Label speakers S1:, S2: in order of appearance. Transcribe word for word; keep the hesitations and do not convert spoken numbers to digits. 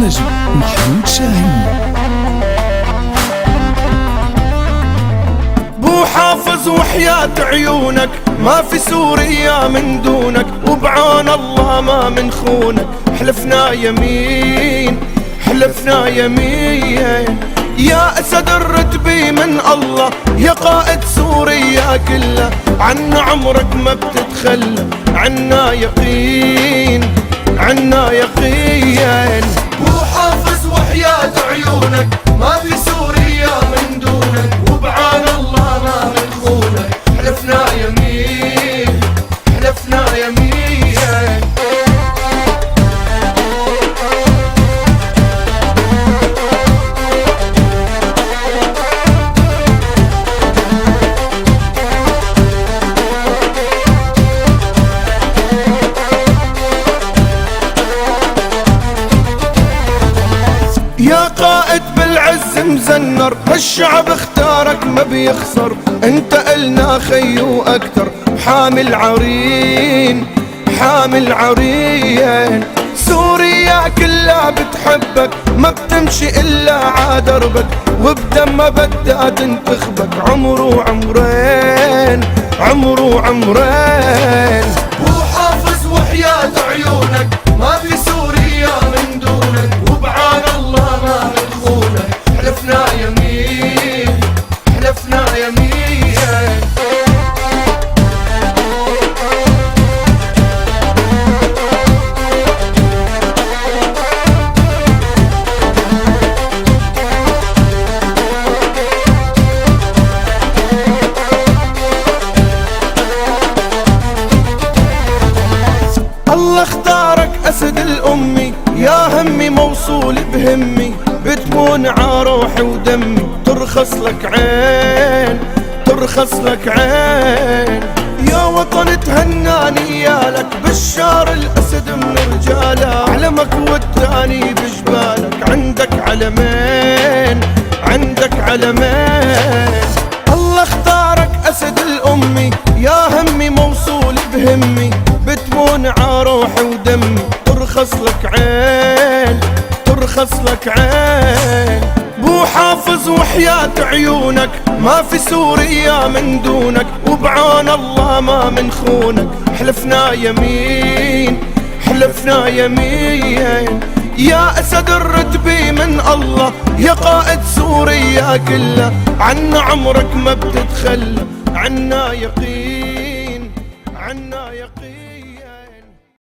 S1: النجم محمود شاهين.
S2: بو حافظ وحياة عيونك ما في سوريا من دونك، وبعون الله ما من خونك. حلفنا يمين حلفنا يمين يا أسد الرتبي من الله، يا قائد سوريا كله. عنا عمرك ما بتتخلى، عنا يقين عنا يقين. بو حافظ وحياة عيونك ما في سوريا من دونك، وبعون الله ما من خونك. حلفنا يمين حلفنا يمين. يا قائد بالعز مزنر، هالشعب اختارك ما بيخسر. انت النا خيو اكتر، حامل عرين حامل عرين. سوريا كلها بتحبك، ما بتمشي الا عادربك، وبدم بدها تنتخبك. عمرو عمرين عمرو عمرين. بو حافظ وحياة عيونك ما في سوريا من دونك، وبعون الله ما من خونك. حلفنا يمين حلفنا يمين. الله اختارك أسد الأمي، يا همي موصول بهمي. بتكون عروحي ودمي، ترخص لك عين ترخص لك عين. يا وطن تهناني يالك، بشار الأسد من رجاله. علمك والتاني بجبالك، عندك علمين عندك علمين. الله اختارك أسد الأمي، يا همي موصول بهمي. بتكون عروحي ودمي، ترخص لك عين ترخص لك عين. بو حافظ وحياة عيونك ما في سوريا من دونك، وبعون الله ما من خونك. حلفنا يمين حلفنا يمين يا أسد الرتبي من الله، يا قائد سوريا كله. عنا عمرك ما بتتخلى، عنا يقين عنا يقين.